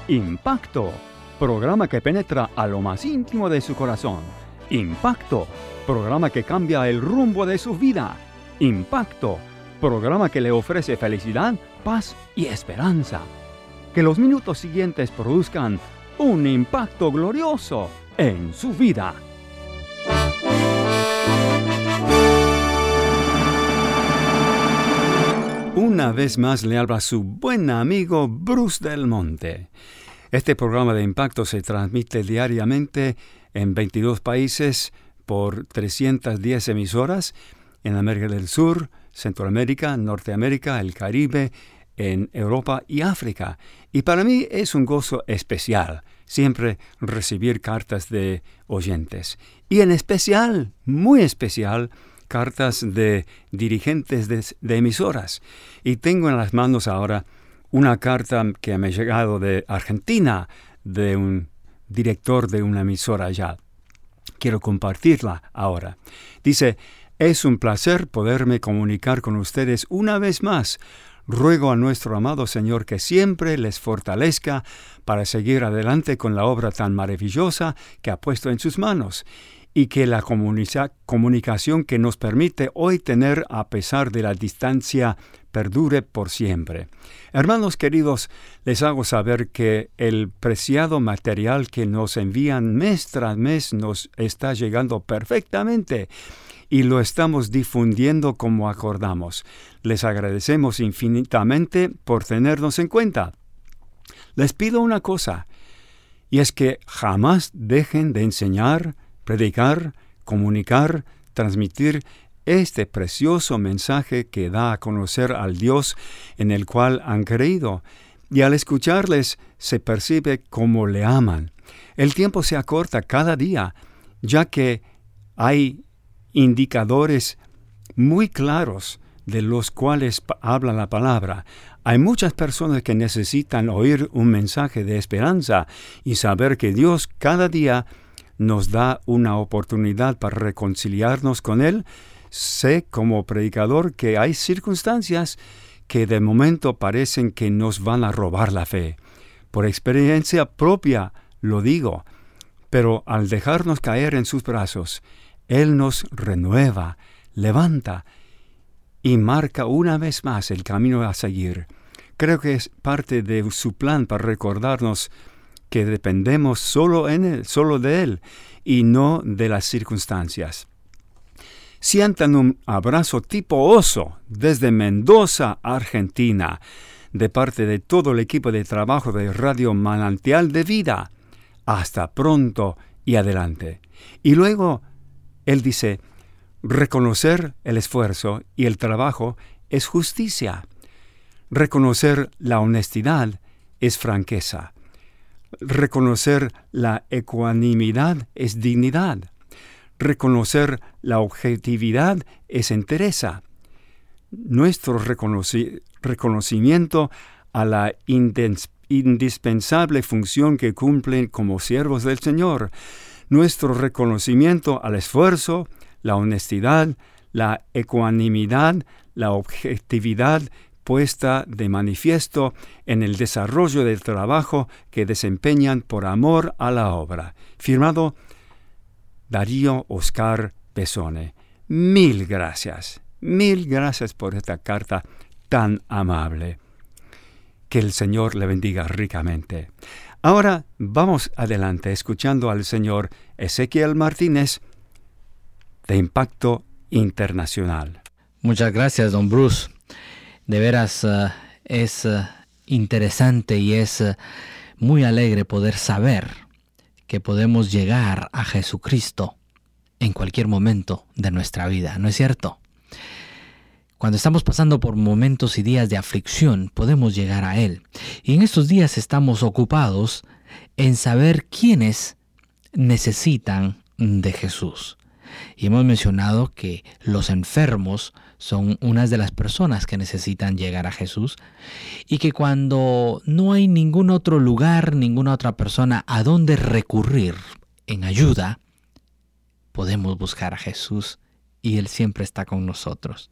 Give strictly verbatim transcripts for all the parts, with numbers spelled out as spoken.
Impacto, programa que penetra a lo más íntimo de su corazón. Impacto, programa que cambia el rumbo de su vida. Impacto, programa que le ofrece felicidad, paz y esperanza. Que los minutos siguientes produzcan un impacto glorioso en su vida. Una vez más le habla su buen amigo Bruce Del Monte. Este programa de Impacto se transmite diariamente en veintidós países por trescientas diez emisoras en América del Sur, Centroamérica, Norteamérica, el Caribe, en Europa y África. Y para mí es un gozo especial siempre recibir cartas de oyentes. Y en especial, muy especial, cartas de dirigentes de, de emisoras. Y tengo en las manos ahora una carta que me ha llegado de Argentina, de un director de una emisora allá. Quiero compartirla ahora. Dice: es un placer poderme comunicar con ustedes una vez más. Ruego a nuestro amado Señor que siempre les fortalezca para seguir adelante con la obra tan maravillosa que ha puesto en sus manos, y que la comunica- comunicación que nos permite hoy tener a pesar de la distancia perdure por siempre. Hermanos queridos, les hago saber que el preciado material que nos envían mes tras mes nos está llegando perfectamente y lo estamos difundiendo como acordamos. Les agradecemos infinitamente por tenernos en cuenta. Les pido una cosa, y es que jamás dejen de enseñar, predicar, comunicar, transmitir este precioso mensaje que da a conocer al Dios en el cual han creído. Y al escucharles se percibe cómo le aman. El tiempo se acorta cada día, ya que hay indicadores muy claros de los cuales habla la palabra. Hay muchas personas que necesitan oír un mensaje de esperanza y saber que Dios cada día nos da una oportunidad para reconciliarnos con Él. Sé como predicador que hay circunstancias que de momento parecen que nos van a robar la fe. Por experiencia propia lo digo, pero al dejarnos caer en sus brazos, Él nos renueva, levanta y marca una vez más el camino a seguir. Creo que es parte de su plan para recordarnos que dependemos solo en Él, solo de Él, y no de las circunstancias. Sientan un abrazo tipo oso desde Mendoza, Argentina, de parte de todo el equipo de trabajo de Radio Manantial de Vida. Hasta pronto y adelante. Y luego, él dice: reconocer el esfuerzo y el trabajo es justicia. Reconocer la honestidad es franqueza. Reconocer la ecuanimidad es dignidad. Reconocer la objetividad es entereza. Nuestro reconoci- reconocimiento a la indens- indispensable función que cumplen como siervos del Señor, nuestro reconocimiento al esfuerzo, la honestidad, la ecuanimidad, la objetividad puesta de manifiesto en el desarrollo del trabajo que desempeñan por amor a la obra. Firmado Darío Oscar Pesone. Mil gracias, mil gracias por esta carta tan amable. Que el Señor le bendiga ricamente. Ahora vamos adelante escuchando al señor Ezequiel Martínez de Impacto Internacional. Muchas gracias, don Bruce. De veras uh, es uh, interesante y es uh, muy alegre poder saber que podemos llegar a Jesucristo en cualquier momento de nuestra vida, ¿no es cierto? Cuando estamos pasando por momentos y días de aflicción, podemos llegar a Él. Y en estos días estamos ocupados en saber quiénes necesitan de Jesús. Y hemos mencionado que los enfermos son unas de las personas que necesitan llegar a Jesús, y que cuando no hay ningún otro lugar, ninguna otra persona a donde recurrir en ayuda, podemos buscar a Jesús y Él siempre está con nosotros.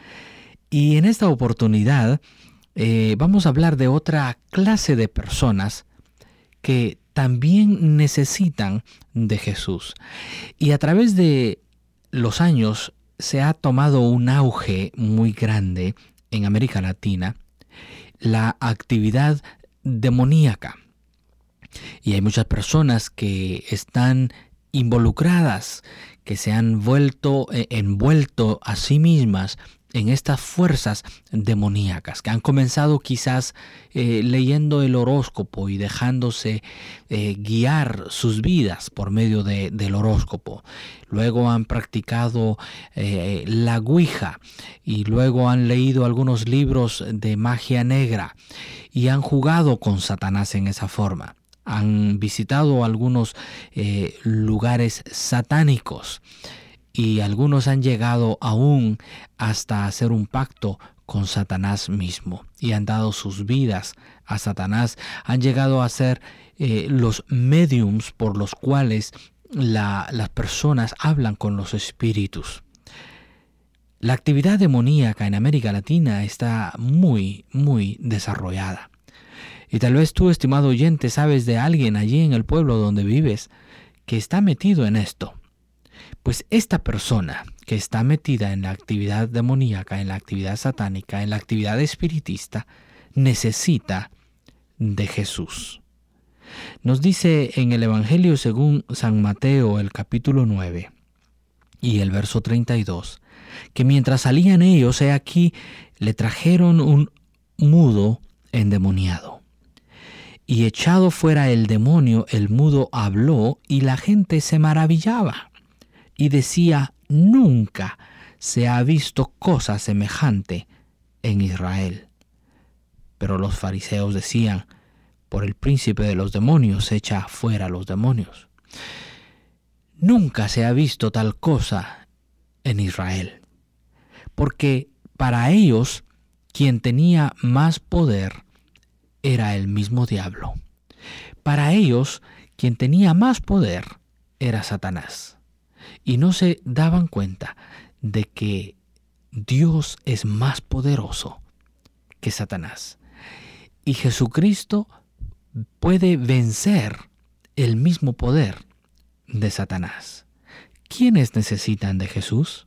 Y en esta oportunidad eh, vamos a hablar de otra clase de personas que también necesitan de Jesús. Y a través de los años se ha tomado un auge muy grande en América Latina, la actividad demoníaca. Y hay muchas personas que están involucradas, que se han vuelto eh, envuelto a sí mismas en estas fuerzas demoníacas, que han comenzado quizás eh, leyendo el horóscopo y dejándose eh, guiar sus vidas por medio de, del horóscopo. Luego han practicado eh, la Ouija y luego han leído algunos libros de magia negra y han jugado con Satanás en esa forma. Han visitado algunos eh, lugares satánicos y algunos han llegado aún hasta hacer un pacto con Satanás mismo y han dado sus vidas a Satanás. Han llegado a ser eh, los mediums por los cuales la, las personas hablan con los espíritus. La actividad demoníaca en América Latina está muy, muy desarrollada. Y tal vez tú, estimado oyente, sabes de alguien allí en el pueblo donde vives que está metido en esto. Pues esta persona que está metida en la actividad demoníaca, en la actividad satánica, en la actividad espiritista, necesita de Jesús. Nos dice en el Evangelio según San Mateo, el capítulo nueve y el verso treinta y dos, que mientras salían ellos, he aquí, le trajeron un mudo endemoniado. Y echado fuera el demonio, el mudo habló y la gente se maravillaba y decía, nunca se ha visto cosa semejante en Israel. Pero los fariseos decían, por el príncipe de los demonios echa fuera los demonios. Nunca se ha visto tal cosa en Israel, porque para ellos quien tenía más poder era el mismo diablo. Para ellos, quien tenía más poder era Satanás. Y no se daban cuenta de que Dios es más poderoso que Satanás. Y Jesucristo puede vencer el mismo poder de Satanás. ¿Quiénes necesitan de Jesús?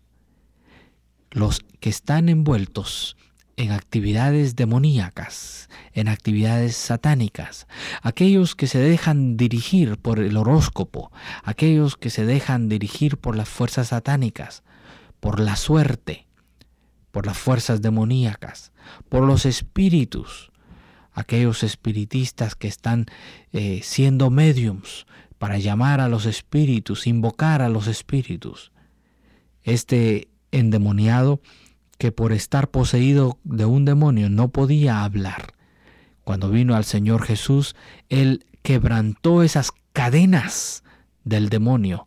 Los que están envueltos en actividades demoníacas, en actividades satánicas, aquellos que se dejan dirigir por el horóscopo, aquellos que se dejan dirigir por las fuerzas satánicas, por la suerte, por las fuerzas demoníacas, por los espíritus, aquellos espiritistas que están eh, siendo mediums para llamar a los espíritus, invocar a los espíritus. Este endemoniado que por estar poseído de un demonio no podía hablar. Cuando vino al Señor Jesús, Él quebrantó esas cadenas del demonio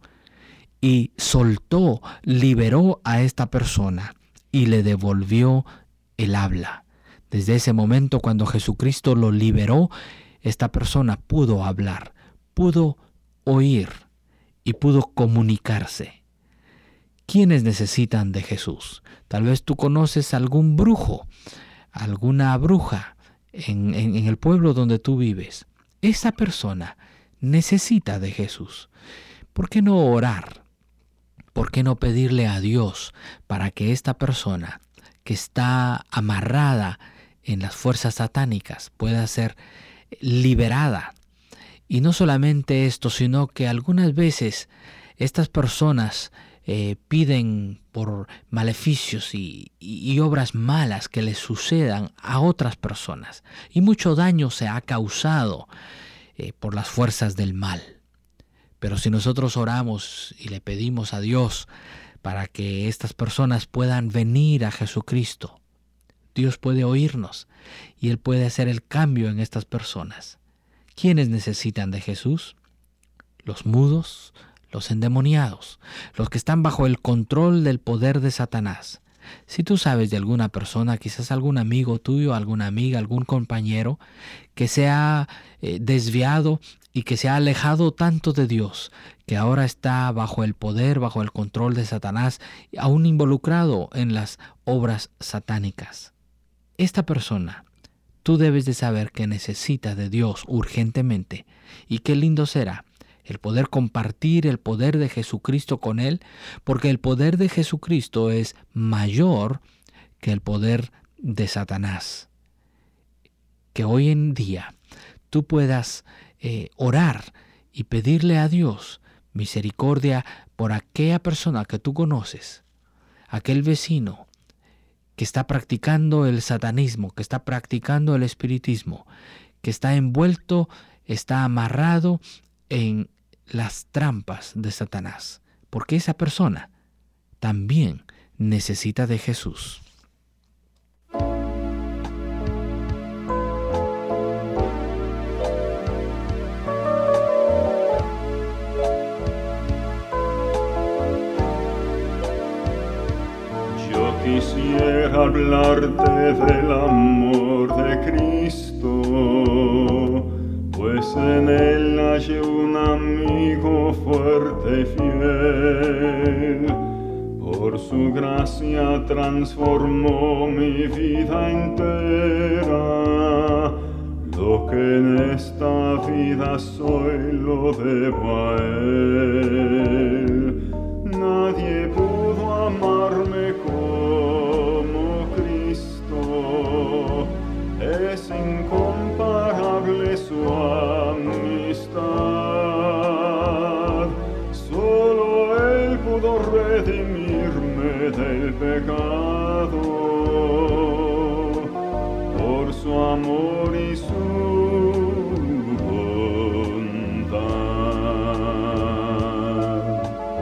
y soltó, liberó a esta persona y le devolvió el habla. Desde ese momento, cuando Jesucristo lo liberó, esta persona pudo hablar, pudo oír y pudo comunicarse. ¿Quiénes necesitan de Jesús? Tal vez tú conoces algún brujo, alguna bruja en, en, en el pueblo donde tú vives. Esa persona necesita de Jesús. ¿Por qué no orar? ¿Por qué no pedirle a Dios para que esta persona que está amarrada en las fuerzas satánicas pueda ser liberada? Y no solamente esto, sino que algunas veces estas personas Eh, piden por maleficios y, y, y obras malas que les sucedan a otras personas. Y mucho daño se ha causado eh, por las fuerzas del mal. Pero si nosotros oramos y le pedimos a Dios para que estas personas puedan venir a Jesucristo, Dios puede oírnos y Él puede hacer el cambio en estas personas. ¿Quiénes necesitan de Jesús? Los mudos, los endemoniados, los que están bajo el control del poder de Satanás. Si tú sabes de alguna persona, quizás algún amigo tuyo, alguna amiga, algún compañero, que se ha eh, desviado y que se ha alejado tanto de Dios, que ahora está bajo el poder, bajo el control de Satanás, aún involucrado en las obras satánicas. Esta persona, tú debes de saber que necesitas de Dios urgentemente. Y qué lindo será el poder compartir el poder de Jesucristo con Él, porque el poder de Jesucristo es mayor que el poder de Satanás. Que hoy en día tú puedas eh, orar y pedirle a Dios misericordia por aquella persona que tú conoces, aquel vecino que está practicando el satanismo, que está practicando el espiritismo, que está envuelto, está amarrado en las trampas de Satanás, porque esa persona también necesita de Jesús. Yo quisiera hablarte del amor de Cristo, pues en él hallé un amigo fuerte y fiel. Por su gracia transformó mi vida entera. Lo que en esta vida soy lo debo a él. Nadie pudo amarme como Cristo. Es incomparable su amistad. Solo Él pudo redimirme del pecado. Por su amor y su bondad.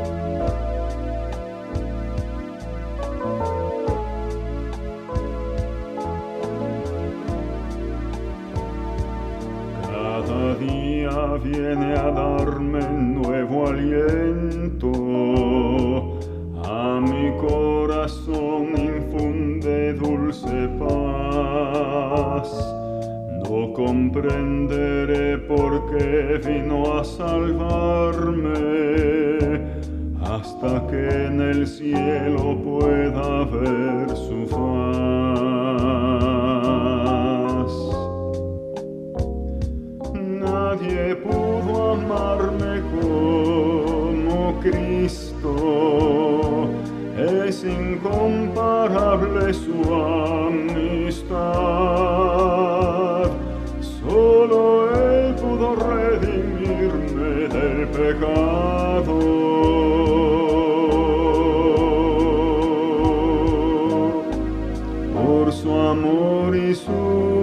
Cada día viene a darme nuevo aliento, a mi corazón infunde dulce paz. No comprenderé por qué vino a salvarme, hasta que en el cielo pueda ver su faz. Nadie pudo amarme como Cristo, es incomparable su amistad. Solo Él pudo redimirme del pecado. Por su amor y su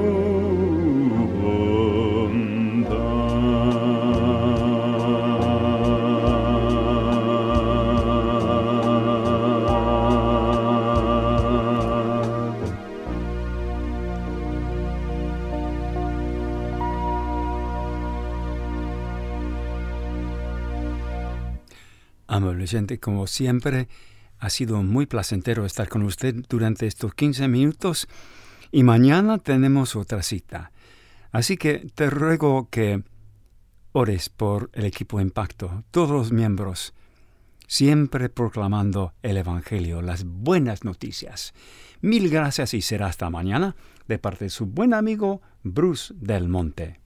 Amable oyente, como siempre, ha sido muy placentero estar con usted durante estos quince minutos y mañana tenemos otra cita. Así que te ruego que ores por el equipo Impacto, todos los miembros, siempre proclamando el Evangelio, las buenas noticias. Mil gracias y será hasta mañana de parte de su buen amigo Bruce Del Monte.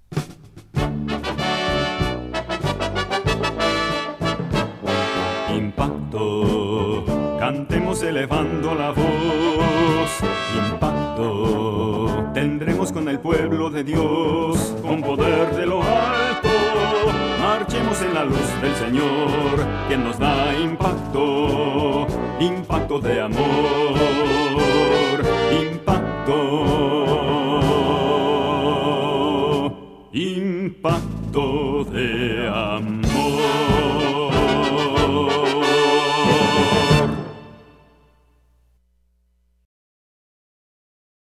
Impacto, cantemos elevando la voz. Impacto, tendremos con el pueblo de Dios, con poder de lo alto. Marchemos en la luz del Señor, quien nos da impacto, impacto de amor. Impacto, impacto de amor.